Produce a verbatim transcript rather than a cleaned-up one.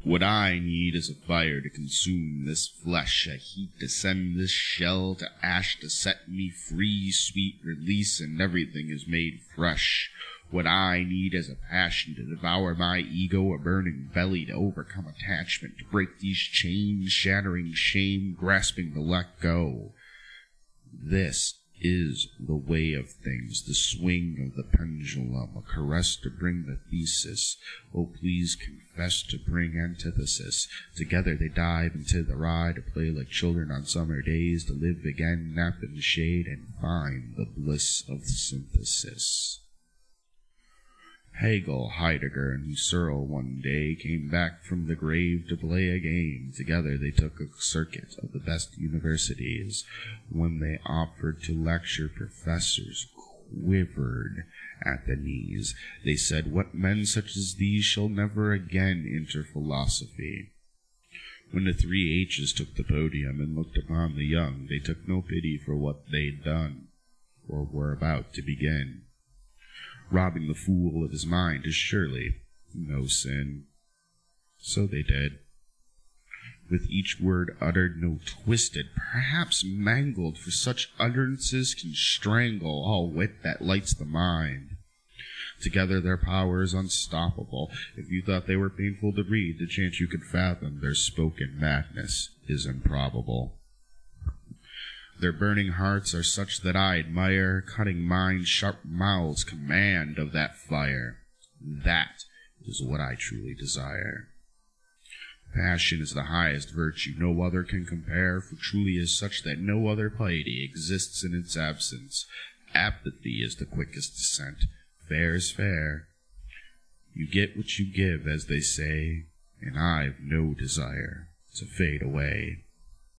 What I need is a fire to consume this flesh, a heat to send this shell to ash, to set me free, sweet release, and everything is made fresh. What I need is a passion to devour my ego, a burning belly to overcome attachment, to break these chains, shattering shame, grasping to let go. This is the way of things, the swing of the pendulum, a caress to bring the thesis. Oh, please confess to bring antithesis. Together they dive into the ride, to play like children on summer days, to live again, nap in the shade, and find the bliss of synthesis. Hegel, Heidegger, and Husserl one day came back from the grave to play a game. Together they took a circuit of the best universities. When they offered to lecture, professors quivered at the knees. They said, "What men such as these shall never again enter philosophy." When the three H's took the podium and looked upon the young, they took no pity for what they'd done, or were about to begin. Robbing the fool of his mind is surely no sin. So they did. With each word uttered, no twisted, perhaps mangled, for such utterances can strangle all wit that lights the mind. Together their power is unstoppable. If you thought they were painful to read, the chance you could fathom their spoken madness is improbable. Their burning hearts are such that I admire, cutting minds, sharp mouths, command of that fire. That is what I truly desire. Passion is the highest virtue, no other can compare, for truly is such that no other piety exists in its absence. Apathy is the quickest descent. Fair is fair. You get what you give, as they say, and I've no desire to fade away.